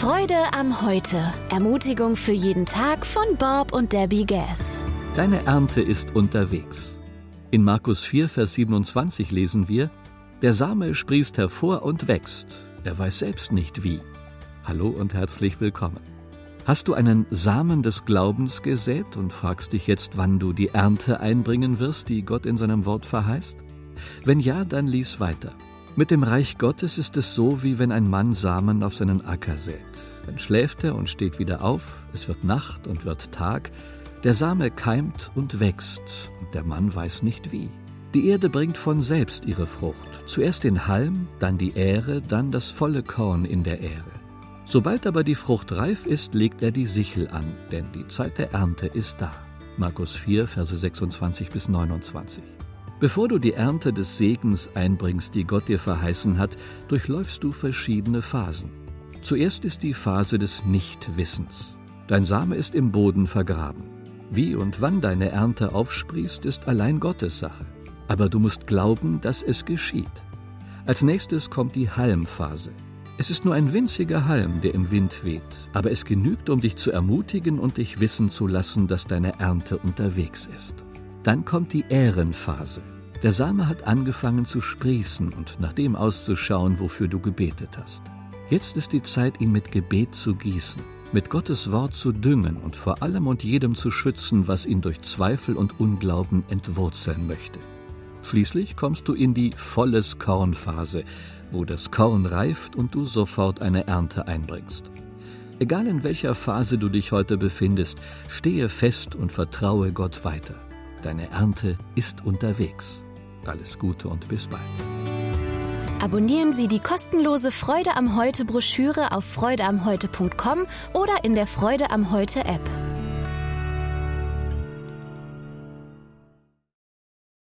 Freude am Heute. Ermutigung für jeden Tag von Bob und Debbie Gass. Deine Ernte ist unterwegs. In Markus 4, Vers 27 lesen wir: Der Same sprießt hervor und wächst. Er weiß selbst nicht wie. Hallo und herzlich willkommen. Hast du einen Samen des Glaubens gesät und fragst dich jetzt, wann du die Ernte einbringen wirst, die Gott in seinem Wort verheißt? Wenn ja, dann lies weiter. Mit dem Reich Gottes ist es so, wie wenn ein Mann Samen auf seinen Acker sät. Dann schläft er und steht wieder auf, es wird Nacht und wird Tag, der Same keimt und wächst, und der Mann weiß nicht wie. Die Erde bringt von selbst ihre Frucht, zuerst den Halm, dann die Ähre, dann das volle Korn in der Ähre. Sobald aber die Frucht reif ist, legt er die Sichel an, denn die Zeit der Ernte ist da. Markus 4, Verse 26 bis 29. Bevor du die Ernte des Segens einbringst, die Gott dir verheißen hat, durchläufst du verschiedene Phasen. Zuerst ist die Phase des Nichtwissens. Dein Same ist im Boden vergraben. Wie und wann deine Ernte aufsprießt, ist allein Gottes Sache. Aber du musst glauben, dass es geschieht. Als nächstes kommt die Halmphase. Es ist nur ein winziger Halm, der im Wind weht, aber es genügt, um dich zu ermutigen und dich wissen zu lassen, dass deine Ernte unterwegs ist. Dann kommt die Ährenphase. Der Same hat angefangen zu sprießen und nach dem auszuschauen, wofür du gebetet hast. Jetzt ist die Zeit, ihn mit Gebet zu gießen, mit Gottes Wort zu düngen und vor allem und jedem zu schützen, was ihn durch Zweifel und Unglauben entwurzeln möchte. Schließlich kommst du in die volles Kornphase, wo das Korn reift und du sofort eine Ernte einbringst. Egal in welcher Phase du dich heute befindest, stehe fest und vertraue Gott weiter. Deine Ernte ist unterwegs. Alles Gute und bis bald. Abonnieren Sie die kostenlose Freude am Heute Broschüre auf freudeamheute.com oder in der Freude am Heute App.